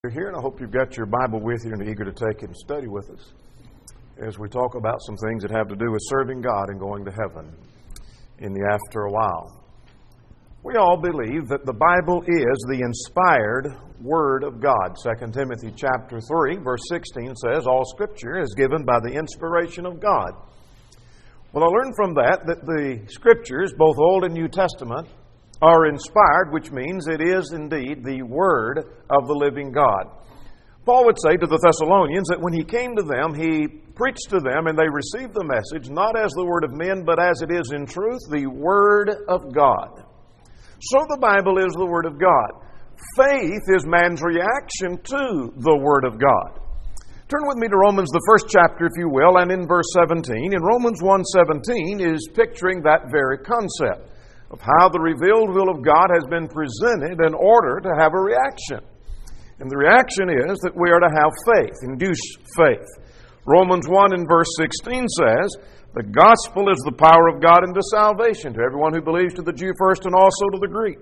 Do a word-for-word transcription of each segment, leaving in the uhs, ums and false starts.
You're here, and I hope you've got your Bible with you and are eager to take it and study with us as we talk about some things that have to do with serving God and going to heaven in the after a while. We all believe that the Bible is the inspired Word of God. Second Timothy chapter three, verse sixteen says, all Scripture is given by the inspiration of God. Well, I learned from that that the Scriptures, both Old and New Testament, are inspired, which means it is indeed the Word of the living God. Paul would say to the Thessalonians that when he came to them, he preached to them and they received the message not as the word of men, but as it is in truth, the Word of God. So the Bible is the Word of God. Faith is man's reaction to the Word of God. Turn with me to Romans, the first chapter, if you will, and in verse seventeen. In Romans one seventeen is picturing that very concept of how the revealed will of God has been presented in order to have a reaction. And the reaction is that we are to have faith, induce faith. Romans one and verse sixteen says, the gospel is the power of God unto salvation to everyone who believes, to the Jew first and also to the Greek.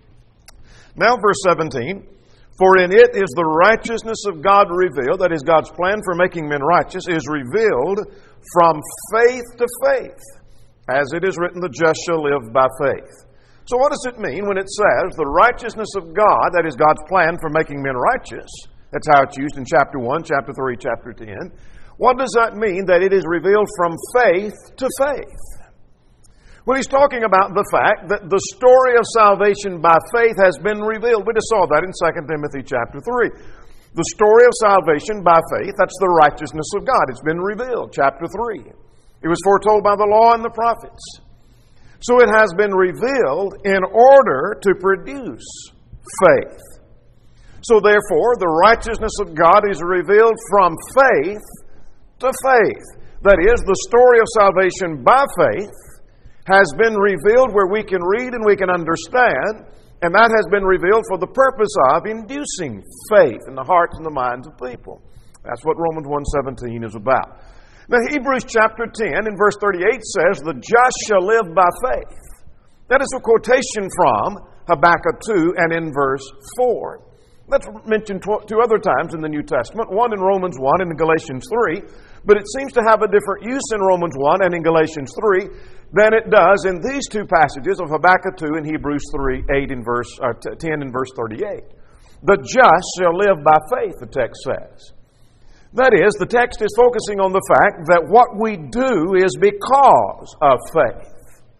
Now verse seventeen, for in it is the righteousness of God revealed, that is God's plan for making men righteous, is revealed from faith to faith. As it is written, the just shall live by faith. So what does it mean when it says the righteousness of God, that is God's plan for making men righteous? That's how it's used in chapter one, chapter three, chapter ten. What does that mean that it is revealed from faith to faith? Well, he's talking about the fact that the story of salvation by faith has been revealed. We just saw that in Second Timothy chapter three. The story of salvation by faith, that's the righteousness of God. It's been revealed, chapter three. It was foretold by the law and the prophets. So it has been revealed in order to produce faith. So therefore, the righteousness of God is revealed from faith to faith. That is, the story of salvation by faith has been revealed where we can read and we can understand, and that has been revealed for the purpose of inducing faith in the hearts and the minds of people. That's what Romans one seventeen is about. Now, Hebrews chapter ten and verse thirty-eight says, the just shall live by faith. That is a quotation from Habakkuk two and in verse four. That's mentioned two other times in the New Testament, one in Romans one and in Galatians three, but it seems to have a different use in Romans one and in Galatians three than it does in these two passages of Habakkuk two and Hebrews three, eight and verse, uh, ten and verse thirty-eight. The just shall live by faith, the text says. That is, the text is focusing on the fact that what we do is because of faith.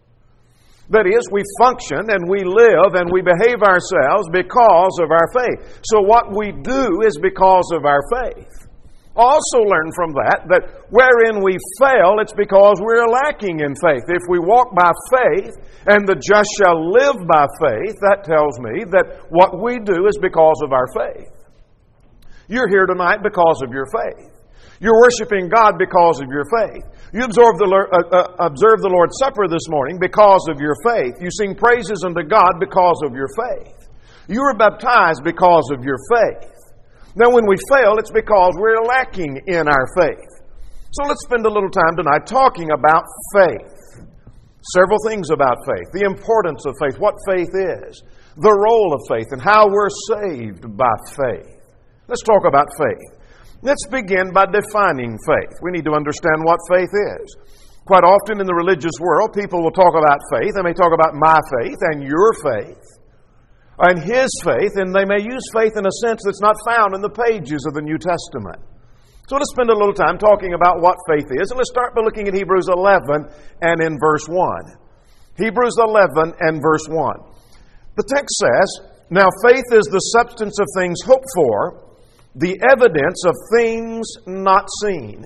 That is, we function and we live and we behave ourselves because of our faith. So what we do is because of our faith. Also learn from that that wherein we fail, it's because we're lacking in faith. If we walk by faith and the just shall live by faith, that tells me that what we do is because of our faith. You're here tonight because of your faith. You're worshiping God because of your faith. You observe the, uh, uh, observe the Lord's Supper this morning because of your faith. You sing praises unto God because of your faith. You were baptized because of your faith. Now when we fail, it's because we're lacking in our faith. So let's spend a little time tonight talking about faith. Several things about faith. The importance of faith, what faith is, the role of faith, and how we're saved by faith. Let's talk about faith. Let's begin by defining faith. We need to understand what faith is. Quite often in the religious world, people will talk about faith. They may talk about my faith and your faith and his faith, and they may use faith in a sense that's not found in the pages of the New Testament. So let's spend a little time talking about what faith is. And let's start by looking at Hebrews eleven and in verse one. Hebrews eleven and verse one. The text says, now faith is the substance of things hoped for, the evidence of things not seen.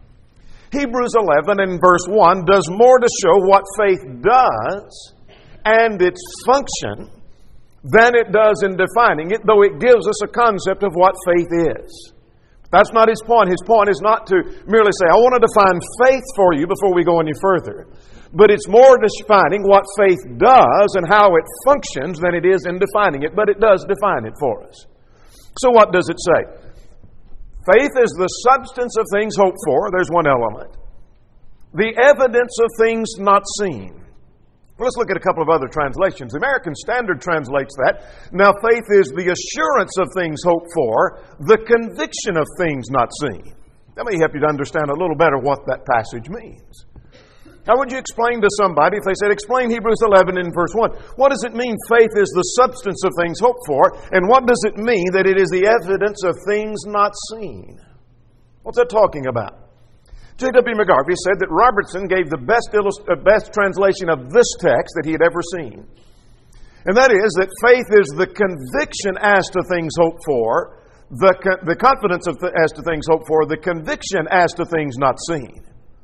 Hebrews eleven and verse one does more to show what faith does and its function than it does in defining it, though it gives us a concept of what faith is. That's not his point. His point is not to merely say, I want to define faith for you before we go any further. But it's more defining what faith does and how it functions than it is in defining it. But it does define it for us. So what does it say? Faith is the substance of things hoped for. There's one element. The evidence of things not seen. Well, let's look at a couple of other translations. The American Standard translates that. Now, faith is the assurance of things hoped for, the conviction of things not seen. That may help you to understand a little better what that passage means. How would you explain to somebody if they said, explain Hebrews eleven in verse one? What does it mean faith is the substance of things hoped for? And what does it mean that it is the evidence of things not seen? What's that talking about? J W McGarvey said that Robertson gave the best, illust- uh, best translation of this text that he had ever seen. And that is that faith is the conviction as to things hoped for, the, co- the confidence of th- as to things hoped for, the conviction as to things not seen.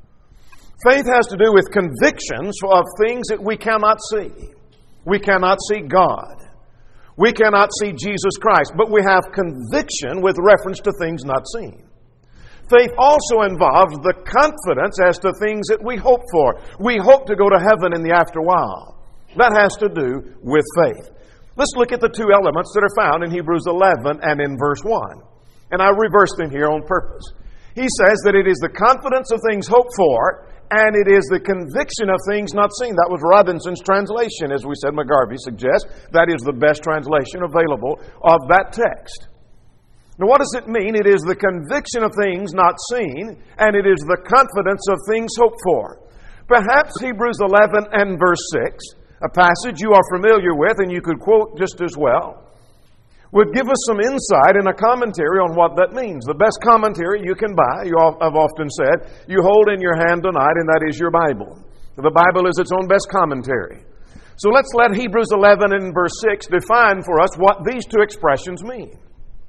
Faith has to do with convictions of things that we cannot see. We cannot see God. We cannot see Jesus Christ, but we have conviction with reference to things not seen. Faith also involves the confidence as to things that we hope for. We hope to go to heaven in the afterwhile. That has to do with faith. Let's look at the two elements that are found in Hebrews eleven and in verse one. And I reversed them here on purpose. He says that it is the confidence of things hoped for, and it is the conviction of things not seen. That was Robinson's translation. As we said, McGarvey suggests that is the best translation available of that text. Now, what does it mean? It is the conviction of things not seen, and it is the confidence of things hoped for. Perhaps Hebrews eleven and verse six, a passage you are familiar with and you could quote just as well, would give us some insight and a commentary on what that means. The best commentary you can buy, you have often said, you hold in your hand tonight, and that is your Bible. The Bible is its own best commentary. So let's let Hebrews eleven and verse six define for us what these two expressions mean.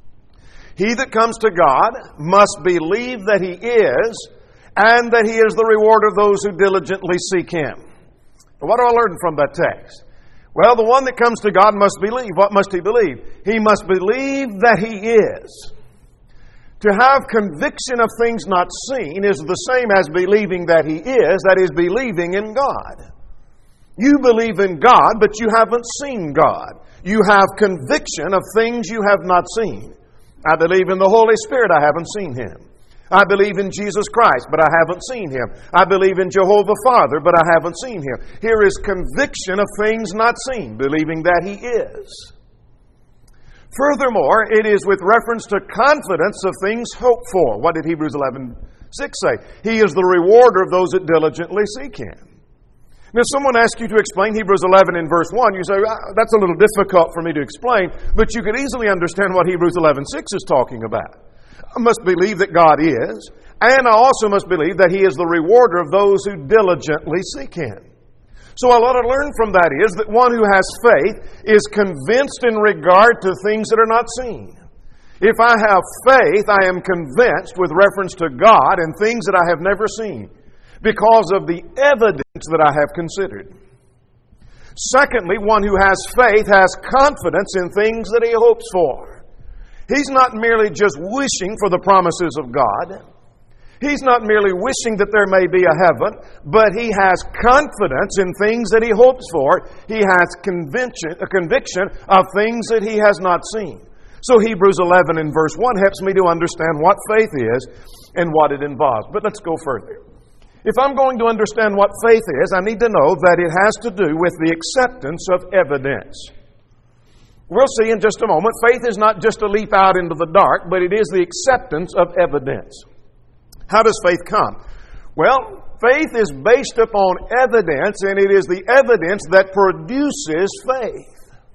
He that comes to God must believe that He is, and that He is the rewarder of those who diligently seek Him. Now, what do I learn from that text? Well, the one that comes to God must believe. What must he believe? He must believe that He is. To have conviction of things not seen is the same as believing that He is, that is, believing in God. You believe in God, but you haven't seen God. You have conviction of things you have not seen. I believe in the Holy Spirit, I haven't seen Him. I believe in Jesus Christ, but I haven't seen Him. I believe in Jehovah Father, but I haven't seen Him. Here is conviction of things not seen, believing that He is. Furthermore, it is with reference to confidence of things hoped for. What did Hebrews eleven six say? He is the rewarder of those that diligently seek Him. Now, if someone asks you to explain Hebrews eleven in verse one, you say, ah, that's a little difficult for me to explain, but you could easily understand what Hebrews eleven six is talking about. I must believe that God is, and I also must believe that He is the rewarder of those who diligently seek Him. So what I learn from that is that one who has faith is convinced in regard to things that are not seen. If I have faith, I am convinced with reference to God and things that I have never seen, because of the evidence that I have considered. Secondly, one who has faith has confidence in things that he hopes for. He's not merely just wishing for the promises of God. He's not merely wishing that there may be a heaven, but he has confidence in things that he hopes for. He has conviction, a conviction of things that he has not seen. So Hebrews eleven in verse one helps me to understand what faith is and what it involves. But let's go further. If I'm going to understand what faith is, I need to know that it has to do with the acceptance of evidence. We'll see in just a moment, faith is not just a leap out into the dark, but it is the acceptance of evidence. How does faith come? Well, faith is based upon evidence, and it is the evidence that produces faith.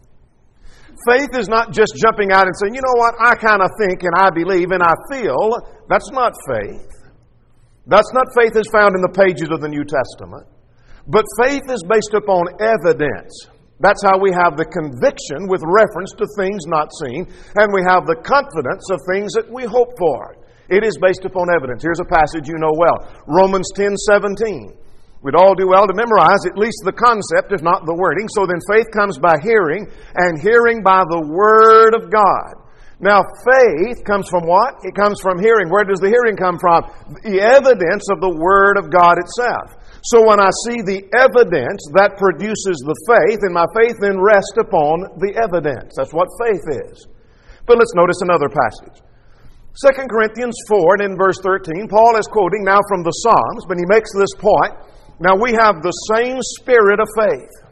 Faith is not just jumping out and saying, you know what, I kind of think and I believe and I feel. That's not faith. That's not faith as found in the pages of the New Testament. But faith is based upon evidence. That's how we have the conviction with reference to things not seen, and we have the confidence of things that we hope for. It is based upon evidence. Here's a passage you know well. Romans ten seventeen. We'd all do well to memorize at least the concept, if not the wording. So then faith comes by hearing, and hearing by the Word of God. Now, faith comes from what? It comes from hearing. Where does the hearing come from? The evidence of the Word of God itself. So when I see the evidence, that produces the faith, and my faith then rests upon the evidence. That's what faith is. But let's notice another passage. Second Corinthians four and in verse thirteen, Paul is quoting now from the Psalms, but he makes this point. Now we have the same spirit of faith.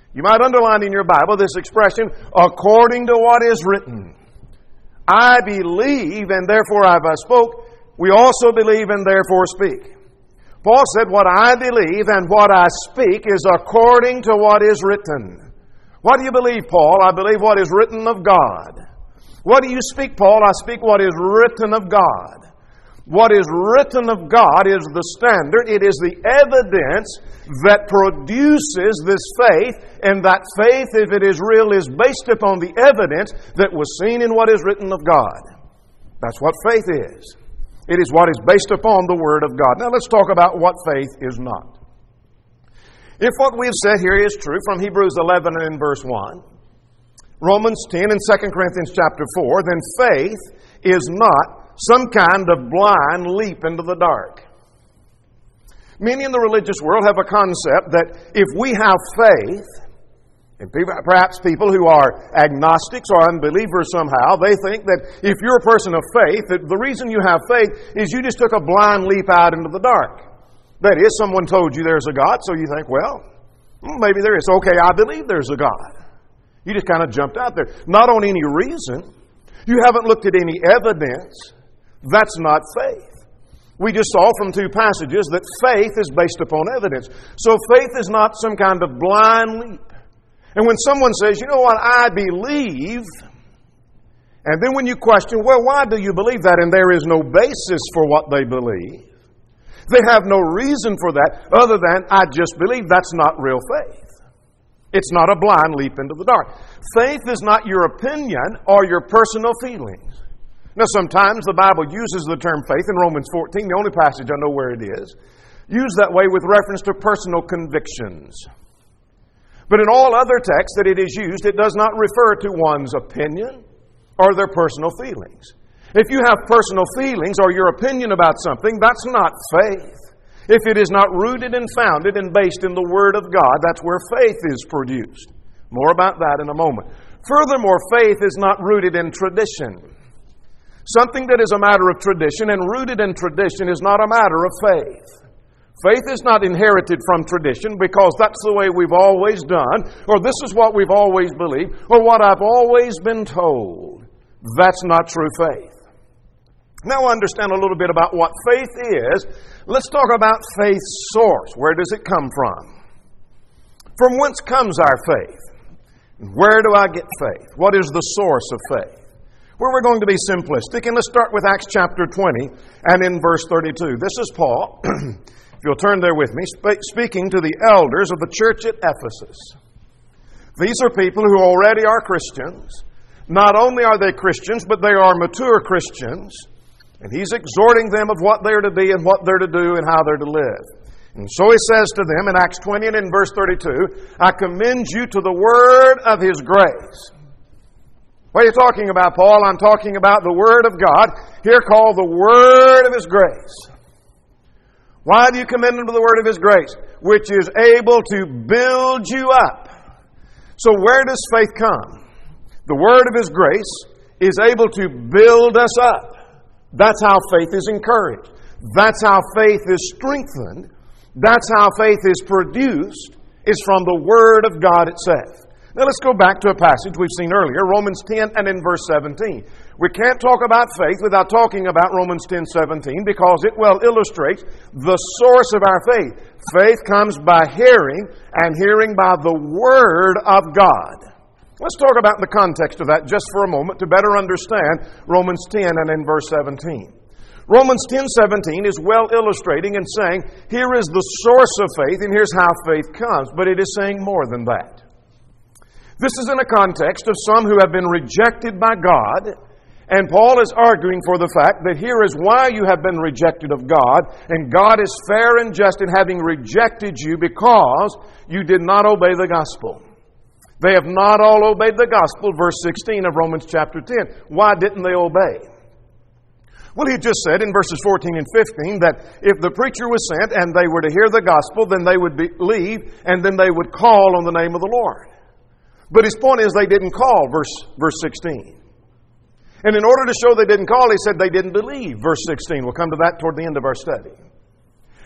You might underline in your Bible this expression, according to what is written. I believe, and therefore I spoke. We also believe and therefore speak. Paul said, what I believe and what I speak is according to what is written. What do you believe, Paul? I believe what is written of God. What do you speak, Paul? I speak what is written of God. What is written of God is the standard. It is the evidence that produces this faith, and that faith, if it is real, is based upon the evidence that was seen in what is written of God. That's what faith is. It is what is based upon the Word of God. Now let's talk about what faith is not. If what we've said here is true from Hebrews eleven and in verse one, Romans ten and Second Corinthians chapter four, then faith is not some kind of blind leap into the dark. Many in the religious world have a concept that if we have faith, and perhaps people who are agnostics or unbelievers somehow, they think that if you're a person of faith, that the reason you have faith is you just took a blind leap out into the dark. That is, someone told you there's a God, so you think, well, maybe there is. Okay, I believe there's a God. You just kind of jumped out there. Not on any reason. You haven't looked at any evidence. That's not faith. We just saw from two passages that faith is based upon evidence. So faith is not some kind of blind leap. And when someone says, you know what, I believe, and then when you question, well, why do you believe that? And there is no basis for what they believe. They have no reason for that other than, I just believe. That's not real faith. It's not a blind leap into the dark. Faith is not your opinion or your personal feelings. Now, sometimes the Bible uses the term faith in Romans fourteen, the only passage I know where it is, used that way with reference to personal convictions. But in all other texts that it is used, it does not refer to one's opinion or their personal feelings. If you have personal feelings or your opinion about something, that's not faith. If it is not rooted and founded and based in the Word of God, that's where faith is produced. More about that in a moment. Furthermore, faith is not rooted in tradition. Something that is a matter of tradition and rooted in tradition is not a matter of faith. Faith is not inherited from tradition because that's the way we've always done, or this is what we've always believed, or what I've always been told. That's not true faith. Now understand a little bit about what faith is. Let's talk about faith's source. Where does it come from? From whence comes our faith? Where do I get faith? What is the source of faith? Well, we're going to be simplistic, and let's start with Acts chapter twenty and in verse thirty-two. This is Paul, if you'll turn there with me, speaking to the elders of the church at Ephesus. These are people who already are Christians. Not only are they Christians, but they are mature Christians. And he's exhorting them of what they're to be and what they're to do and how they're to live. And so he says to them in Acts twenty and in verse thirty-two, I commend you to the word of His grace. What are you talking about, Paul? I'm talking about the Word of God, here called the Word of His grace. Why do you commend Him to the Word of His grace? Which is able to build you up. So where does faith come? The Word of His grace is able to build us up. That's how faith is encouraged. That's how faith is strengthened. That's how faith is produced, is from the Word of God itself. Now let's go back to a passage we've seen earlier, Romans ten and in verse seventeen. We can't talk about faith without talking about Romans ten seventeen because it well illustrates the source of our faith. Faith comes by hearing, and hearing by the Word of God. Let's talk about the context of that just for a moment to better understand Romans ten and in verse seventeen. Romans ten seventeen is well illustrating and saying, here is the source of faith and here's how faith comes. But it is saying more than that. This is in a context of some who have been rejected by God, and Paul is arguing for the fact that here is why you have been rejected of God, and God is fair and just in having rejected you because you did not obey the gospel. They have not all obeyed the gospel, verse sixteen of Romans chapter ten. Why didn't they obey? Well, he just said in verses fourteen and fifteen that if the preacher was sent and they were to hear the gospel, then they would believe and then they would call on the name of the Lord. But his point is they didn't call, verse, verse sixteen. And in order to show they didn't call, he said they didn't believe, verse sixteen. We'll come to that toward the end of our study.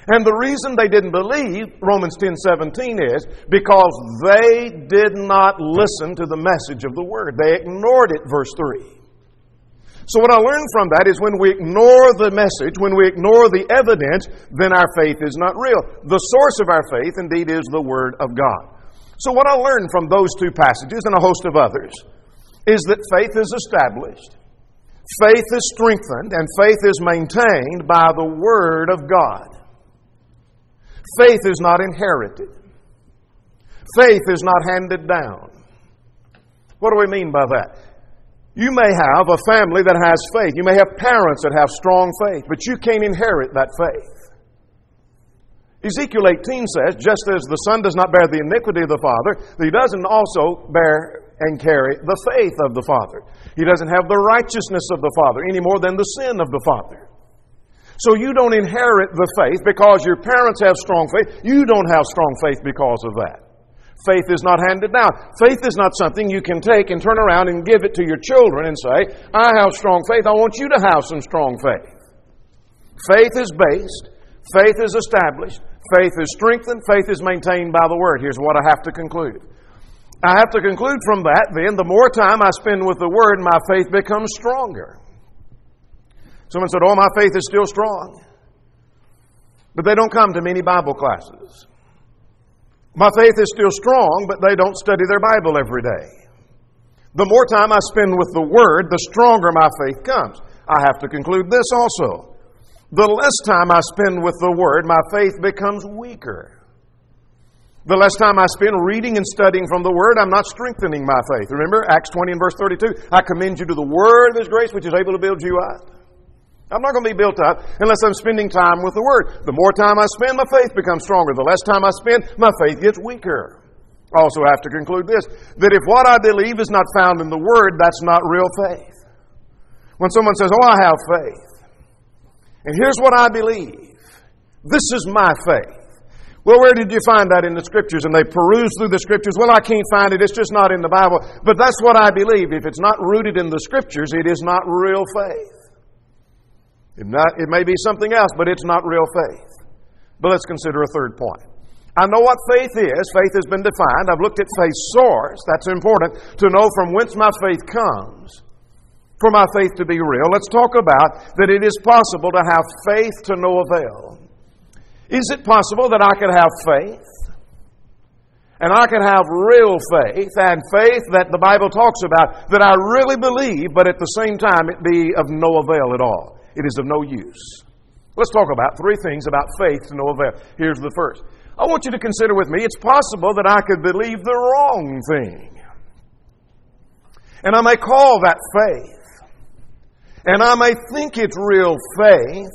And the reason they didn't believe, Romans ten seventeen, is because they did not listen to the message of the Word. They ignored it, verse three. So what I learned from that is when we ignore the message, when we ignore the evidence, then our faith is not real. The source of our faith, indeed, is the Word of God. So what I learned from those two passages and a host of others is that faith is established, faith is strengthened, and faith is maintained by the Word of God. Faith is not inherited. Faith is not handed down. What do we mean by that? You may have a family that has faith. You may have parents that have strong faith, but you can't inherit that faith. Ezekiel eighteen says, just as the Son does not bear the iniquity of the Father, He doesn't also bear and carry the faith of the Father. He doesn't have the righteousness of the Father any more than the sin of the Father. So you don't inherit the faith because your parents have strong faith. You don't have strong faith because of that. Faith is not handed down. Faith is not something you can take and turn around and give it to your children and say, I have strong faith. I want you to have some strong faith. Faith is based. Faith is established. Faith is strengthened. Faith is maintained by the Word. Here's what I have to conclude. I have to conclude from that, then, the more time I spend with the Word, my faith becomes stronger. Someone said, oh, my faith is still strong. But they don't come to many Bible classes. My faith is still strong, but they don't study their Bible every day. The more time I spend with the Word, the stronger my faith comes. I have to conclude this also. The less time I spend with the Word, my faith becomes weaker. The less time I spend reading and studying from the Word, I'm not strengthening my faith. Remember, Acts twenty and verse thirty-two, I commend you to the Word of His grace, which is able to build you up. I'm not going to be built up unless I'm spending time with the Word. The more time I spend, my faith becomes stronger. The less time I spend, my faith gets weaker. I also have to conclude this, that if what I believe is not found in the Word, that's not real faith. When someone says, oh, I have faith, and here's what I believe, this is my faith. Well, where did you find that in the Scriptures? And they peruse through the Scriptures. Well, I can't find it. It's just not in the Bible. But that's what I believe. If it's not rooted in the Scriptures, it is not real faith. It, not, it may be something else, but it's not real faith. But let's consider a third point. I know what faith is. Faith has been defined. I've looked at faith's source. That's important to know from whence my faith comes. For my faith to be real, let's talk about that it is possible to have faith to no avail. Is it possible that I could have faith? And I could have real faith, and faith that the Bible talks about, that I really believe, but at the same time it be of no avail at all. It is of no use. Let's talk about three things about faith to no avail. Here's the first. I want you to consider with me, it's possible that I could believe the wrong thing. And I may call that faith. And I may think it's real faith,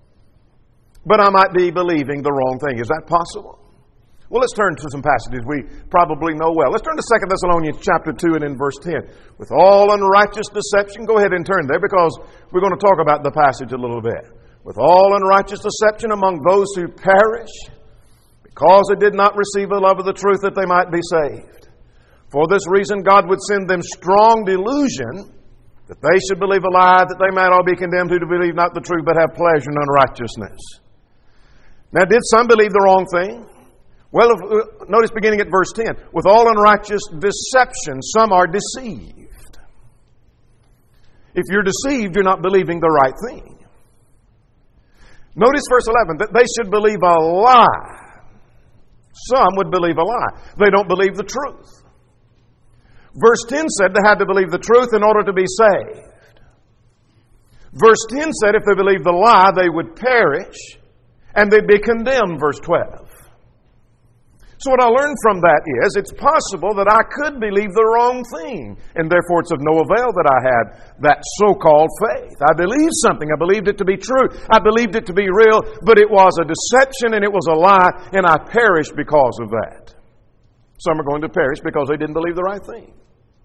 but I might be believing the wrong thing. Is that possible? Well, let's turn to some passages we probably know well. Let's turn to Second Thessalonians chapter two and in verse ten. With all unrighteous deception, go ahead and turn there because we're going to talk about the passage a little bit. With all unrighteous deception among those who perish, because they did not receive the love of the truth that they might be saved. For this reason God would send them strong delusion, that they should believe a lie, that they might all be condemned who to believe not the truth, but have pleasure in unrighteousness. Now, did some believe the wrong thing? Well, if, notice beginning at verse ten. With all unrighteous deception, some are deceived. If you're deceived, you're not believing the right thing. Notice verse eleven, that they should believe a lie. Some would believe a lie. They don't believe the truth. Verse ten said they had to believe the truth in order to be saved. Verse ten said if they believed the lie, they would perish and they'd be condemned, verse twelve. So what I learned from that is it's possible that I could believe the wrong thing, and therefore it's of no avail that I had that so-called faith. I believed something. I believed it to be true. I believed it to be real, but it was a deception and it was a lie, and I perished because of that. Some are going to perish because they didn't believe the right thing.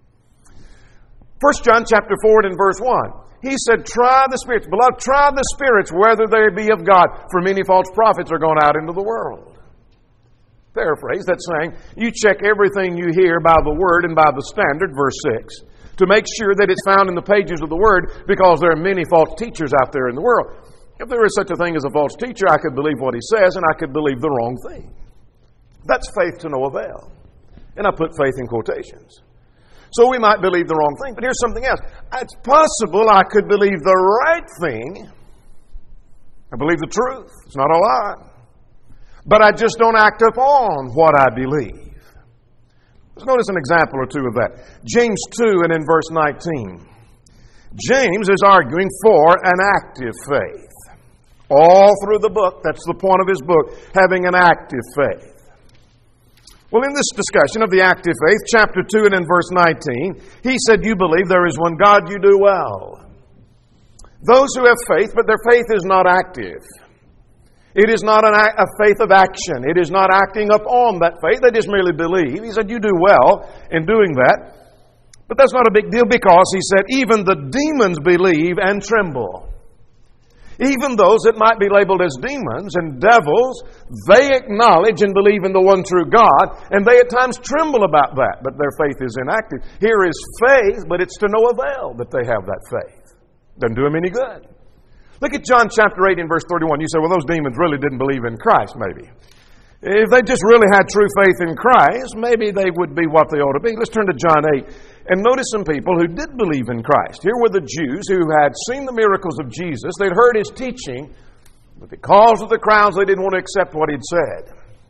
First John chapter four and in verse one. He said, try the spirits. Beloved, try the spirits whether they be of God, for many false prophets are gone out into the world. Paraphrase, that's saying, you check everything you hear by the Word and by the standard, verse six, to make sure that it's found in the pages of the Word, because there are many false teachers out there in the world. If there is such a thing as a false teacher, I could believe what he says and I could believe the wrong thing. That's faith to no avail. And I put faith in quotations. So we might believe the wrong thing. But here's something else. It's possible I could believe the right thing. I believe the truth. It's not a lie. But I just don't act upon what I believe. Let's notice an example or two of that. James two and in verse nineteen. James is arguing for an active faith. All through the book, that's the point of his book, having an active faith. Well, in this discussion of the active faith, chapter two and in verse nineteen, he said, you believe there is one God, you do well. Those who have faith, but their faith is not active. It is not an act, a faith of action. It is not acting upon that faith. They just merely believe. He said, you do well in doing that. But that's not a big deal because, he said, even the demons believe and tremble. Even those that might be labeled as demons and devils, they acknowledge and believe in the one true God, and they at times tremble about that, but their faith is inactive. Here is faith, but it's to no avail that they have that faith. Doesn't do them any good. Look at John chapter eight and verse thirty-one. You say, well, those demons really didn't believe in Christ, maybe. If they just really had true faith in Christ, maybe they would be what they ought to be. Let's turn to John eight and notice some people who did believe in Christ. Here were the Jews who had seen the miracles of Jesus. They'd heard his teaching, but because of the crowds, they didn't want to accept what he'd said.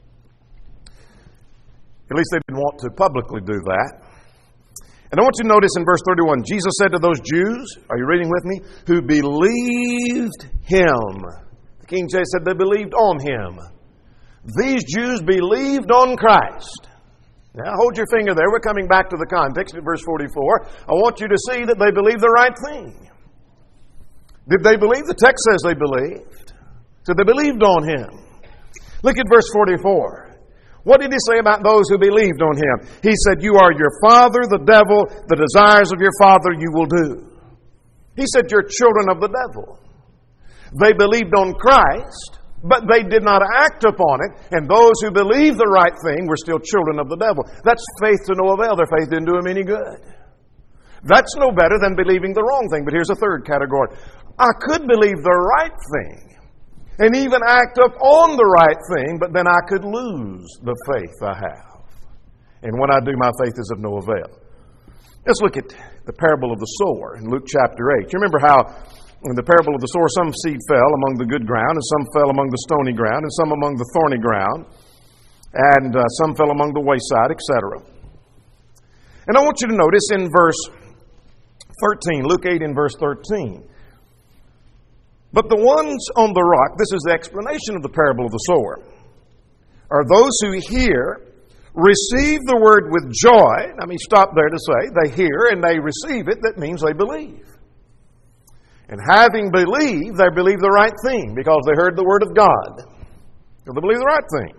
At least they didn't want to publicly do that. And I want you to notice in verse thirty-one, Jesus said to those Jews, are you reading with me? Who believed him. The King James said they believed on him. These Jews believed on Christ. Now hold your finger there. We're coming back to the context at verse forty-four. I want you to see that they believed the right thing. Did they believe? The text says they believed. So they believed on him. Look at verse forty-four. What did he say about those who believed on him? He said, you are your father, the devil. The desires of your father you will do. He said, you're children of the devil. They believed on Christ, but they did not act upon it. And those who believed the right thing were still children of the devil. That's faith to no avail. Their faith didn't do them any good. That's no better than believing the wrong thing. But here's a third category. I could believe the right thing and even act up on the right thing, but then I could lose the faith I have. And when I do, my faith is of no avail. Let's look at the parable of the sower in Luke chapter eight. You remember how in the parable of the sower, some seed fell among the good ground, and some fell among the stony ground, and some among the thorny ground, and uh, some fell among the wayside, et cetera. And I want you to notice in verse thirteen, Luke eight and verse thirteen, but the ones on the rock, this is the explanation of the parable of the sower, are those who hear, receive the word with joy. I mean, stop there to say, they hear and they receive it. That means they believe. And having believed, they believe the right thing because they heard the word of God. So they believe the right thing.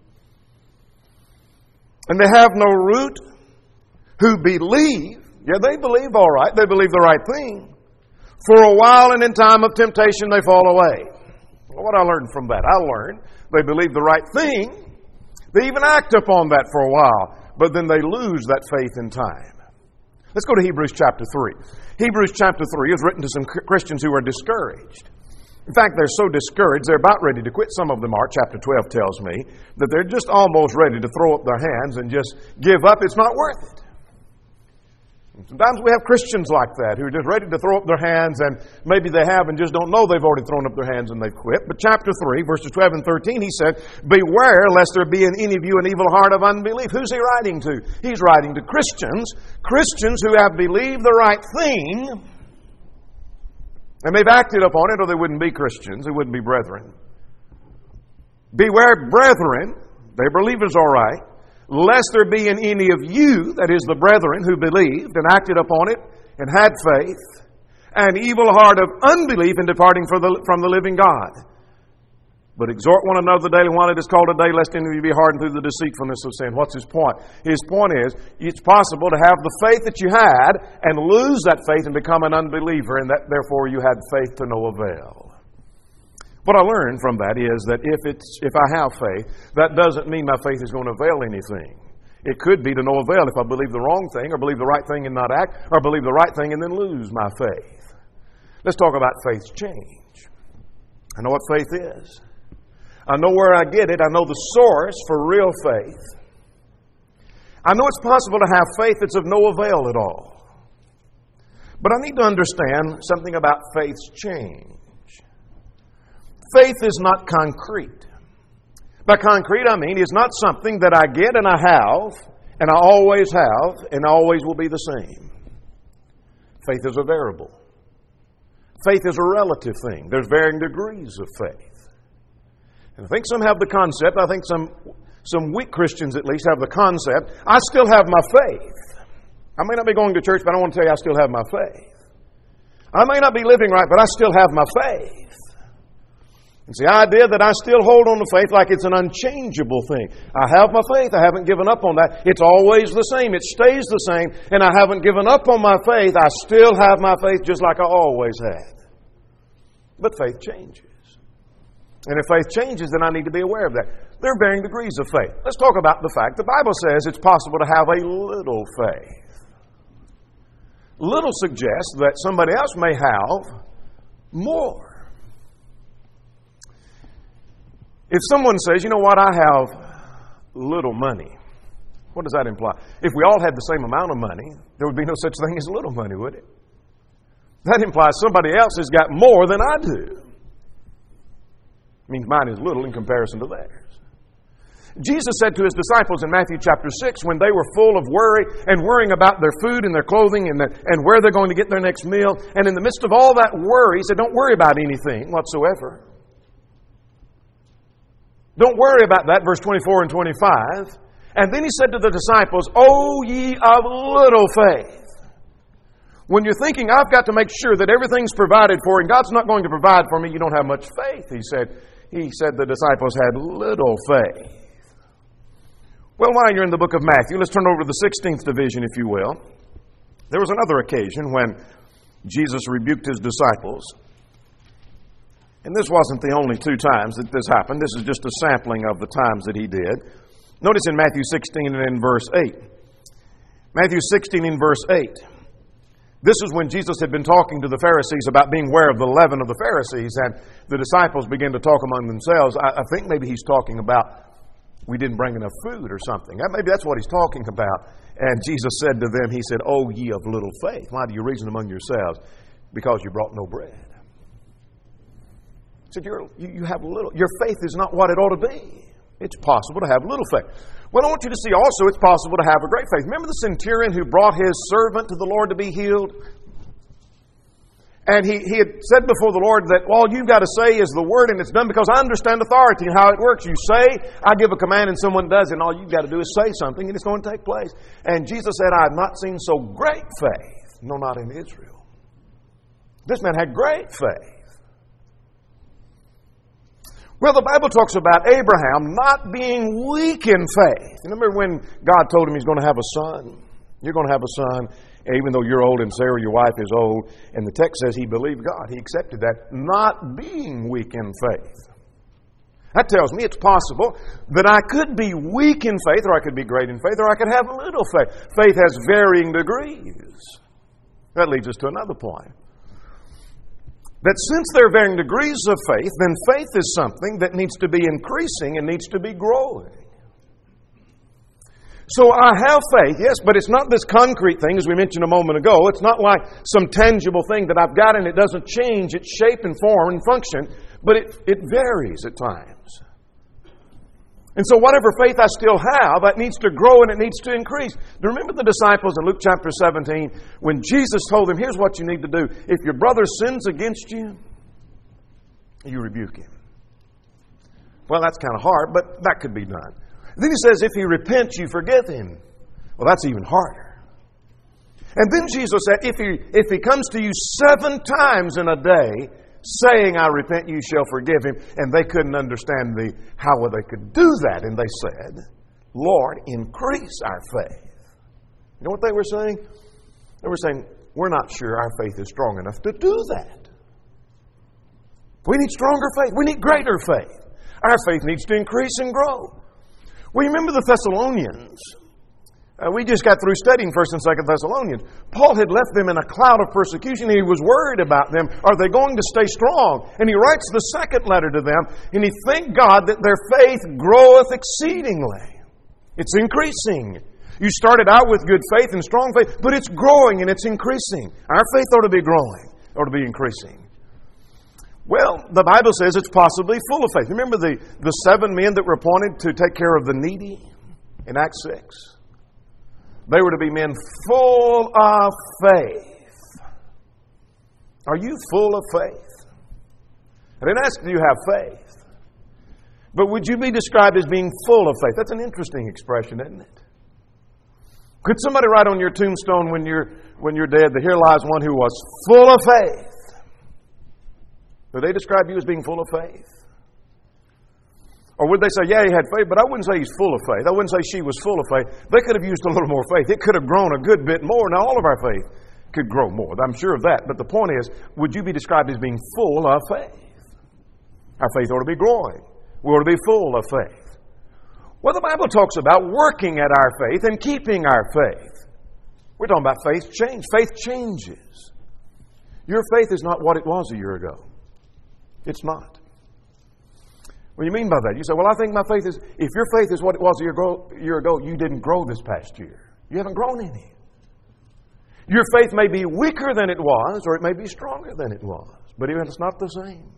And they have no root who believe. Yeah, they believe all right. They believe the right thing. For a while and in time of temptation, they fall away. Well, what I learned from that? I learned they believe the right thing. They even act upon that for a while, but then they lose that faith in time. Let's go to Hebrews chapter three. Hebrews chapter three is written to some Christians who are discouraged. In fact, they're so discouraged, they're about ready to quit. Some of them are. Chapter twelve tells me that they're just almost ready to throw up their hands and just give up. It's not worth it. Sometimes we have Christians like that who are just ready to throw up their hands, and maybe they have and just don't know they've already thrown up their hands and they've quit. But chapter three, verses twelve and thirteen, he said, beware lest there be in any of you an evil heart of unbelief. Who's he writing to? He's writing to Christians, Christians who have believed the right thing, and they've acted upon it, or they wouldn't be Christians, they wouldn't be brethren. Beware, brethren, they're believers all right, lest there be in any of you, that is the brethren who believed and acted upon it and had faith, an evil heart of unbelief in departing from the, from the living God. But exhort one another daily while it is called a day, lest any of you be hardened through the deceitfulness of sin. What's his point? His point is, it's possible to have the faith that you had and lose that faith and become an unbeliever, and that therefore you had faith to no avail. What I learned from that is that if it's if I have faith, that doesn't mean my faith is going to avail anything. It could be to no avail if I believe the wrong thing, or believe the right thing and not act, or believe the right thing and then lose my faith. Let's talk about faith's change. I know what faith is. I know where I get it. I know the source for real faith. I know it's possible to have faith that's of no avail at all. But I need to understand something about faith's change. Faith is not concrete. By concrete, I mean it's not something that I get and I have, and I always have, and always will be the same. Faith is a variable. Faith is a relative thing. There's varying degrees of faith. And I think some have the concept, I think some, some weak Christians at least have the concept, I still have my faith. I may not be going to church, but I want to tell you I still have my faith. I may not be living right, but I still have my faith. It's the idea that I still hold on to faith like it's an unchangeable thing. I have my faith. I haven't given up on that. It's always the same. It stays the same. And I haven't given up on my faith. I still have my faith just like I always had. But faith changes. And if faith changes, then I need to be aware of that. There are varying degrees of faith. Let's talk about the fact the Bible says it's possible to have a little faith. Little suggests that somebody else may have more. If someone says, you know what, I have little money, what does that imply? If we all had the same amount of money, there would be no such thing as little money, would it? That implies somebody else has got more than I do. It means mine is little in comparison to theirs. Jesus said to his disciples in Matthew chapter six, when they were full of worry and worrying about their food and their clothing and, the, and where they're going to get their next meal, and in the midst of all that worry, he said, don't worry about anything whatsoever. Don't worry about that, verse twenty-four and twenty-five. And then he said to the disciples, O ye of little faith. When you're thinking, I've got to make sure that everything's provided for and God's not going to provide for me, you don't have much faith. He said, he said the disciples had little faith. Well, while you're in the book of Matthew, let's turn over to the sixteenth division, if you will. There was another occasion when Jesus rebuked his disciples. And this wasn't the only two times that this happened. This is just a sampling of the times that he did. Notice in Matthew sixteen and in verse eight. Matthew sixteen and verse eight. This is when Jesus had been talking to the Pharisees about being aware of the leaven of the Pharisees, and the disciples began to talk among themselves. I, I think maybe he's talking about we didn't bring enough food or something. Maybe that's what he's talking about. And Jesus said to them, he said, O ye of little faith, why do you reason among yourselves? Because you brought no bread. He said, You're, you have little. Your faith is not what it ought to be. It's possible to have little faith. Well, I want you to see also it's possible to have a great faith. Remember the centurion who brought his servant to the Lord to be healed? And he, he had said before the Lord that all you've got to say is the word and it's done because I understand authority and how it works. You say, I give a command and someone does it, and all you've got to do is say something and it's going to take place. And Jesus said, I have not seen so great faith, no, not in Israel. This man had great faith. Well, the Bible talks about Abraham not being weak in faith. Remember when God told him he's going to have a son? You're going to have a son, even though you're old and Sarah, your wife, is old. And the text says he believed God. He accepted that, not being weak in faith. That tells me it's possible that I could be weak in faith, or I could be great in faith, or I could have little faith. Faith has varying degrees. That leads us to another point. That since there are varying degrees of faith, then faith is something that needs to be increasing and needs to be growing. So I have faith, yes, but it's not this concrete thing, as we mentioned a moment ago. It's not like some tangible thing that I've got and it doesn't change its shape and form and function, but it, it varies at times. And so whatever faith I still have, it needs to grow and it needs to increase. Do you remember the disciples in Luke chapter seventeen when Jesus told them, here's what you need to do. If your brother sins against you, you rebuke him. Well, that's kind of hard, but that could be done. Then he says, if he repents, you forgive him. Well, that's even harder. And then Jesus said, if he, if he comes to you seven times in a day, saying, I repent, you shall forgive him. And they couldn't understand the how they could do that. And they said, Lord, increase our faith. You know what they were saying? They were saying, we're not sure our faith is strong enough to do that. We need stronger faith. We need greater faith. Our faith needs to increase and grow. Well, you remember the Thessalonians. Uh, we just got through studying First and Second Thessalonians. Paul had left them in a cloud of persecution. He was worried about them. Are they going to stay strong? And he writes the second letter to them, and he thanked God that their faith groweth exceedingly. It's increasing. You started out with good faith and strong faith, but it's growing and it's increasing. Our faith ought to be growing, ought to be increasing. Well, the Bible says it's possibly full of faith. Remember the, the seven men that were appointed to take care of the needy in Acts six? They were to be men full of faith. Are you full of faith? I didn't ask if you have faith. But would you be described as being full of faith? That's an interesting expression, isn't it? Could somebody write on your tombstone when you're, when you're dead that here lies one who was full of faith? Would they describe you as being full of faith? Or would they say, yeah, he had faith, but I wouldn't say he's full of faith. I wouldn't say she was full of faith. They could have used a little more faith. It could have grown a good bit more. Now, all of our faith could grow more. I'm sure of that. But the point is, would you be described as being full of faith? Our faith ought to be growing. We ought to be full of faith. Well, the Bible talks about working at our faith and keeping our faith. We're talking about faith change. Faith changes. Your faith is not what it was a year ago. It's not. What do you mean by that? You say, well, I think my faith is, if your faith is what it was a year ago, year ago, you didn't grow this past year. You haven't grown any. Your faith may be weaker than it was, or it may be stronger than it was, but even it's not the same.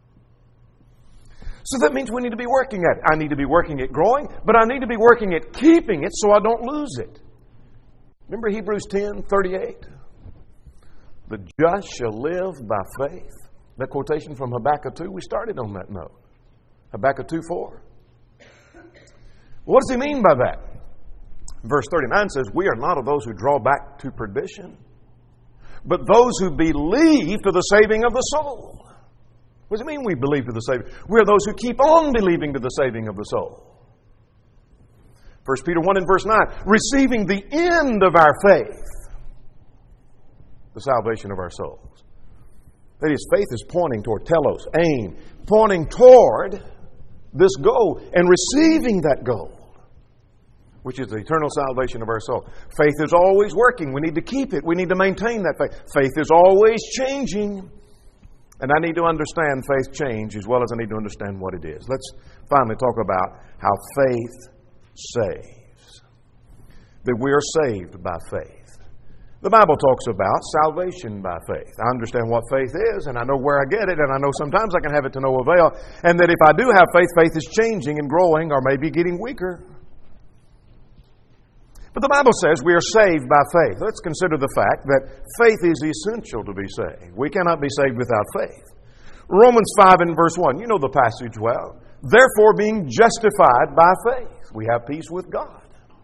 So that means we need to be working at it. I need to be working at growing, but I need to be working at keeping it so I don't lose it. Remember Hebrews ten thirty-eight? The just shall live by faith. That quotation from Habakkuk two, we started on that note. Habakkuk two four. What does he mean by that? Verse thirty-nine says, we are not of those who draw back to perdition, but those who believe to the saving of the soul. What does it mean we believe to the saving? We are those who keep on believing to the saving of the soul. First Peter one and verse nine, receiving the end of our faith, the salvation of our souls. That is, faith is pointing toward telos, aim, pointing toward this goal and receiving that goal, which is the eternal salvation of our soul. Faith is always working. We need to keep it. We need to maintain that faith. Faith is always changing. And I need to understand faith change as well as I need to understand what it is. Let's finally talk about how faith saves. That we are saved by faith. The Bible talks about salvation by faith. I understand what faith is, and I know where I get it, and I know sometimes I can have it to no avail, and that if I do have faith, faith is changing and growing or maybe getting weaker. But the Bible says we are saved by faith. Let's consider the fact that faith is essential to be saved. We cannot be saved without faith. Romans five and verse one, you know the passage well. Therefore, being justified by faith, we have peace with God.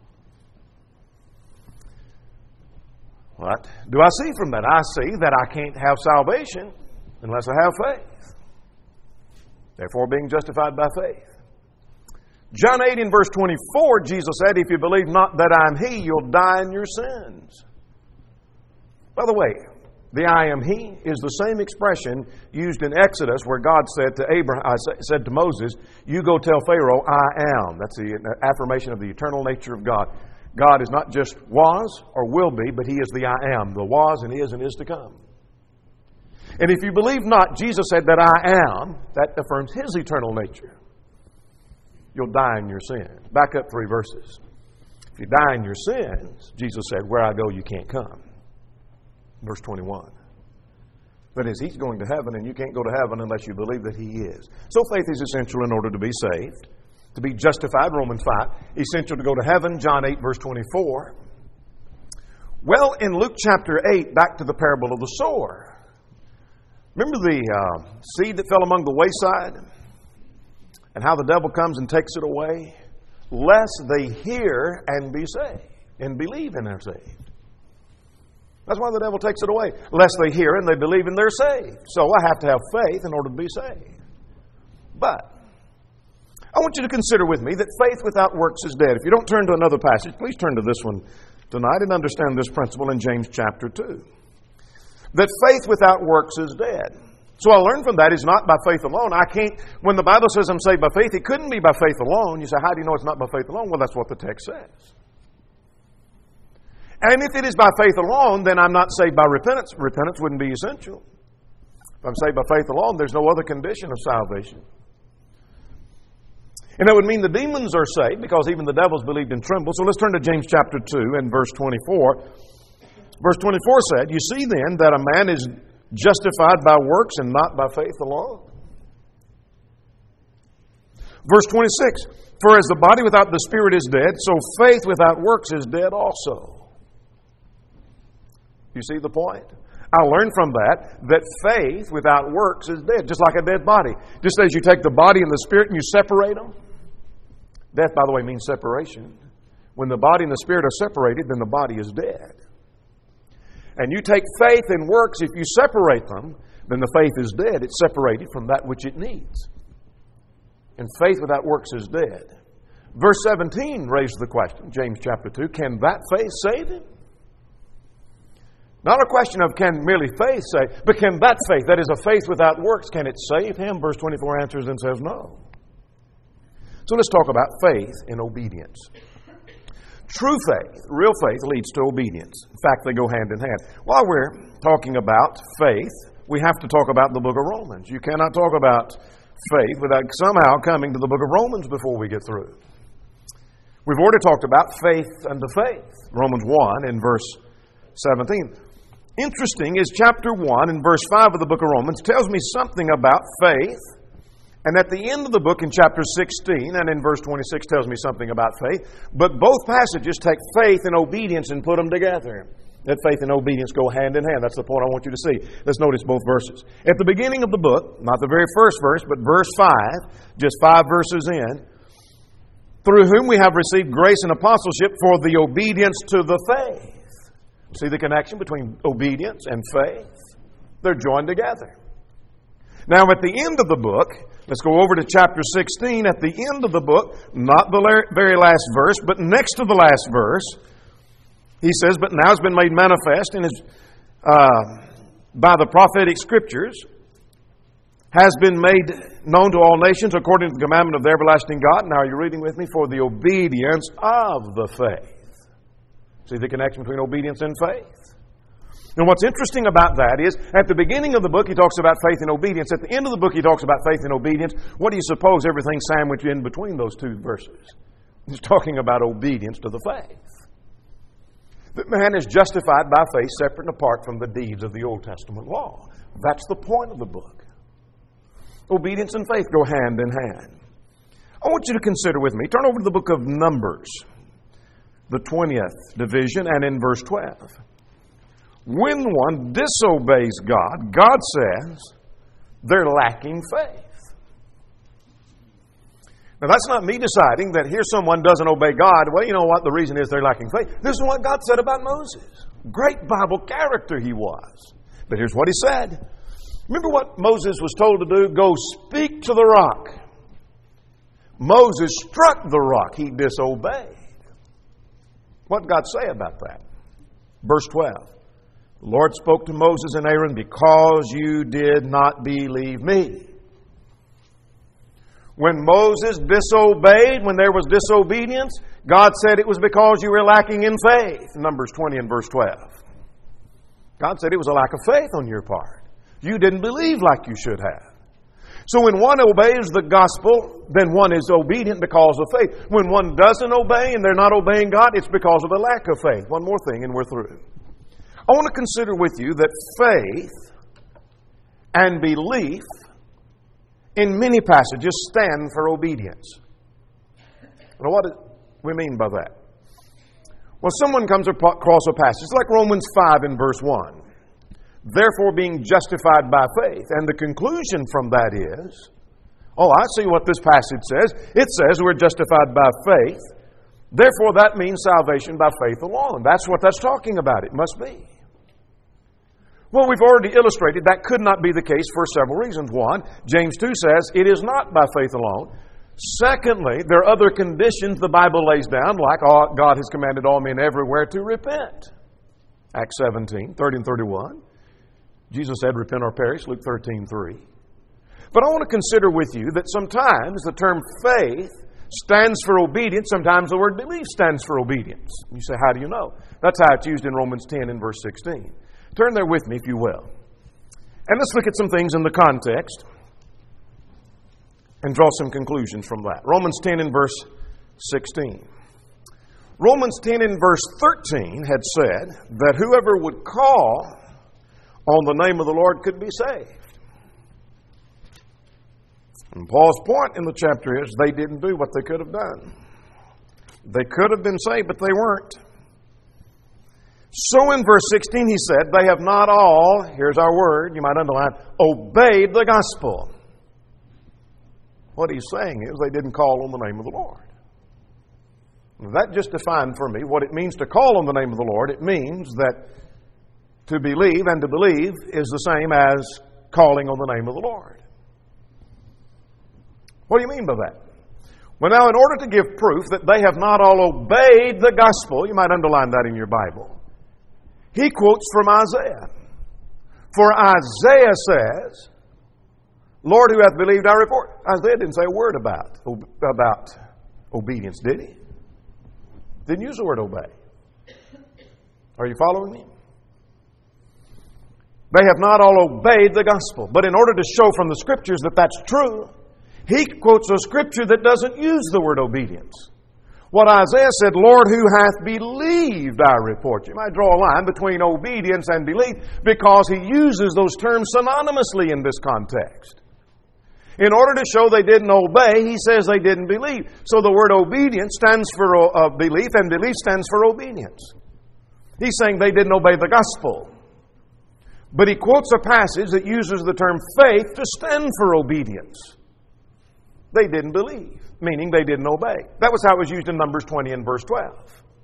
What do I see from that? I see that I can't have salvation unless I have faith. Therefore, being justified by faith. John eight in verse twenty-four, Jesus said, if you believe not that I am He, you'll die in your sins. By the way, the I am He is the same expression used in Exodus where God said to Abraham, I said to Moses, you go tell Pharaoh, I am. That's the affirmation of the eternal nature of God. God is not just was or will be, but He is the I am, the was and is and is to come. And if you believe not, Jesus said that I am, that affirms His eternal nature. You'll die in your sin. Back up three verses. If you die in your sins, Jesus said, where I go you can't come. Verse twenty-one. That is, He's going to heaven and you can't go to heaven unless you believe that He is. So faith is essential in order to be saved. To be justified, Romans five. Essential to go to heaven, John eight, verse twenty-four. Well, in Luke chapter eight, back to the parable of the sower. Remember the uh, seed that fell among the wayside? And how the devil comes and takes it away? Lest they hear and be saved. And believe and are saved. That's why the devil takes it away. Lest they hear and they believe and they're saved. So I have to have faith in order to be saved. But I want you to consider with me that faith without works is dead. If you don't turn to another passage, please turn to this one tonight and understand this principle in James chapter two. That faith without works is dead. So I learned from that is not by faith alone. I can't, when the Bible says I'm saved by faith, it couldn't be by faith alone. You say, how do you know it's not by faith alone? Well, that's what the text says. And if it is by faith alone, then I'm not saved by repentance. Repentance wouldn't be essential. If I'm saved by faith alone, there's no other condition of salvation. And that would mean the demons are saved because even the devils believed and trembled. So let's turn to James chapter two and verse twenty-four. Verse twenty-four said, "You see then that a man is justified by works and not by faith alone." Verse twenty-six, "For as the body without the spirit is dead, so faith without works is dead also." You see the point? I learned from that that faith without works is dead, just like a dead body. Just as you take the body and the spirit and you separate them. Death, by the way, means separation. When the body and the spirit are separated, then the body is dead. And you take faith and works, if you separate them, then the faith is dead. It's separated from that which it needs. And faith without works is dead. Verse seventeen raised the question, James chapter two, can that faith save him? Not a question of can merely faith save, but can that faith, that is a faith without works, can it save him? Verse twenty-four answers and says no. So let's talk about faith and obedience. True faith, real faith, leads to obedience. In fact, they go hand in hand. While we're talking about faith, we have to talk about the book of Romans. You cannot talk about faith without somehow coming to the book of Romans before we get through. We've already talked about faith unto faith. Romans one and verse seventeen. Interesting is chapter one and verse five of the book of Romans tells me something about faith. And at the end of the book in chapter sixteen and in verse twenty-six tells me something about faith. But both passages take faith and obedience and put them together. That faith and obedience go hand in hand. That's the point I want you to see. Let's notice both verses. At the beginning of the book, not the very first verse, but verse five, just five verses in, through whom we have received grace and apostleship for the obedience to the faith. See the connection between obedience and faith? They're joined together. Now at the end of the book, let's go over to chapter sixteen. At the end of the book, not the very last verse, but next to the last verse, he says, "But now has been made manifest and is uh, by the prophetic scriptures, has been made known to all nations according to the commandment of the everlasting God." Now are you reading with me? For the obedience of the faith. See the connection between obedience and faith? And what's interesting about that is, at the beginning of the book, he talks about faith and obedience. At the end of the book, he talks about faith and obedience. What do you suppose everything sandwiched in between those two verses? He's talking about obedience to the faith. That man is justified by faith separate and apart from the deeds of the Old Testament law. That's the point of the book. Obedience and faith go hand in hand. I want you to consider with me, turn over to the book of Numbers, the twentieth division, and in verse twelve. When one disobeys God, God says they're lacking faith. Now that's not me deciding that here someone doesn't obey God. Well, you know what? The reason is they're lacking faith. This is what God said about Moses. Great Bible character he was. But here's what he said. Remember what Moses was told to do? Go speak to the rock. Moses struck the rock. He disobeyed. What did God say about that? Verse twelve. The Lord spoke to Moses and Aaron, because you did not believe me. When Moses disobeyed, when there was disobedience, God said it was because you were lacking in faith. Numbers twenty and verse twelve. God said it was a lack of faith on your part. You didn't believe like you should have. So when one obeys the gospel, then one is obedient because of faith. When one doesn't obey and they're not obeying God, it's because of a lack of faith. One more thing and we're through. I want to consider with you that faith and belief in many passages stand for obedience. Now, what do we mean by that? Well, someone comes across a passage like Romans five and verse one. Therefore, being justified by faith. And the conclusion from that is, oh, I see what this passage says. It says we're justified by faith. Therefore, that means salvation by faith alone. That's what that's talking about. It must be. Well, we've already illustrated that could not be the case for several reasons. One, James two says it is not by faith alone. Secondly, there are other conditions the Bible lays down, like God has commanded all men everywhere to repent. Acts seventeen, thirty and thirty-one. Jesus said, repent or perish, Luke thirteen, three. But I want to consider with you that sometimes the term faith stands for obedience. Sometimes the word belief stands for obedience. You say, how do you know? That's how it's used in Romans ten and verse sixteen. Turn there with me, if you will. And let's look at some things in the context and draw some conclusions from that. Romans ten and verse sixteen. Romans ten and verse thirteen had said that whoever would call on the name of the Lord could be saved. And Paul's point in the chapter is they didn't do what they could have done. They could have been saved, but they weren't. So in verse sixteen he said, they have not all, here's our word, you might underline, obeyed the gospel. What he's saying is they didn't call on the name of the Lord. That just defined for me what it means to call on the name of the Lord. It means that to believe and to believe is the same as calling on the name of the Lord. What do you mean by that? Well, now, in order to give proof that they have not all obeyed the gospel, you might underline that in your Bible, he quotes from Isaiah. For Isaiah says, Lord, who hath believed our report? Isaiah didn't say a word about, about obedience, did he? Didn't use the word obey. Are you following me? They have not all obeyed the gospel. But in order to show from the Scriptures that that's true, he quotes a Scripture that doesn't use the word obedience. What Isaiah said, Lord, who hath believed our report. You might draw a line between obedience and belief because he uses those terms synonymously in this context. In order to show they didn't obey, he says they didn't believe. So the word obedience stands for uh, belief, and belief stands for obedience. He's saying they didn't obey the gospel. But he quotes a passage that uses the term faith to stand for obedience. They didn't believe, meaning they didn't obey. That was how it was used in Numbers twenty and verse twelve.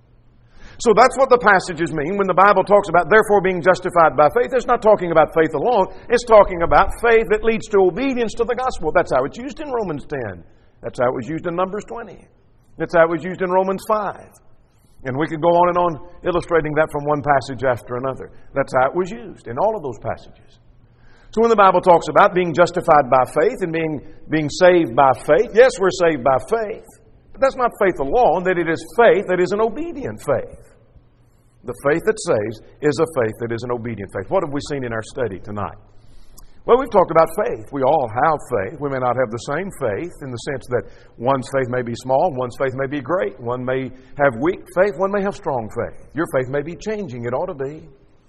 So that's what the passages mean when the Bible talks about therefore being justified by faith. It's not talking about faith alone. It's talking about faith that leads to obedience to the gospel. That's how it's used in Romans ten. That's how it was used in Numbers twenty. That's how it was used in Romans five. And we could go on and on illustrating that from one passage after another. That's how it was used in all of those passages. So when the Bible talks about being justified by faith and being, being saved by faith, yes, we're saved by faith. But that's not faith alone, that it is faith that is an obedient faith. The faith that saves is a faith that is an obedient faith. What have we seen in our study tonight? Well, we've talked about faith. We all have faith. We may not have the same faith in the sense that one's faith may be small, one's faith may be great. One may have weak faith, one may have strong faith. Your faith may be changing. It ought to be.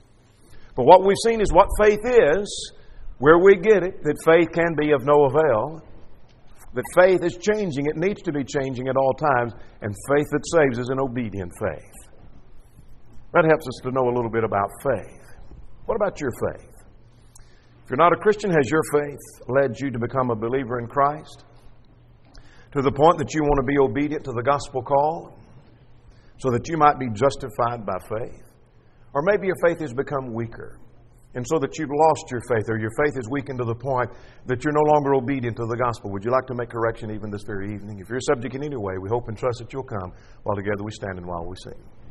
But what we've seen is what faith is, where we get it, that faith can be of no avail, that faith is changing. It needs to be changing at all times, and faith that saves is an obedient faith. That helps us to know a little bit about faith. What about your faith? If you're not a Christian, has your faith led you to become a believer in Christ? To the point that you want to be obedient to the gospel call so that you might be justified by faith? Or maybe your faith has become weaker, and so that you've lost your faith, or your faith is weakened to the point that you're no longer obedient to the gospel. Would you like to make correction even this very evening? If you're a subject in any way, we hope and trust that you'll come while together we stand and while we sing.